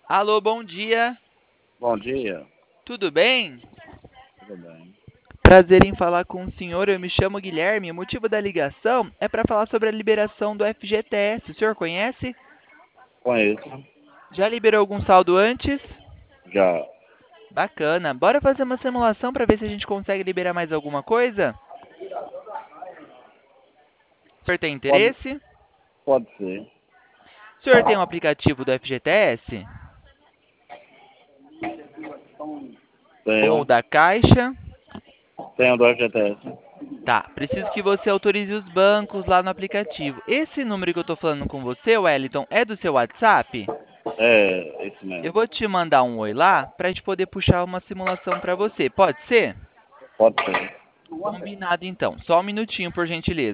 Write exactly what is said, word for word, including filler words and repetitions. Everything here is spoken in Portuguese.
Alô, bom dia. Bom dia, Tudo bem? tudo bem? Prazer em falar com o senhor. Eu me chamo Guilherme. O motivo da ligação é para falar sobre a liberação do F G T S. O senhor conhece? Conheço, Já liberou algum saldo antes? já. Bacana. Bora fazer uma simulação para ver se a gente consegue liberar mais alguma coisa? O senhor tem Pode, interesse? pode ser. O senhor tem um aplicativo do F G T S? Ou Tenho, da Caixa? tenho do F G T S. Tá, preciso que você autorize os bancos lá no aplicativo. Esse número que eu estou falando com você, Wellington, é do seu WhatsApp? É, esse Eu mesmo. vou te mandar um oi lá para a gente poder puxar uma simulação para você. Pode ser? Pode ser. Combinado então. Só um minutinho, por gentileza.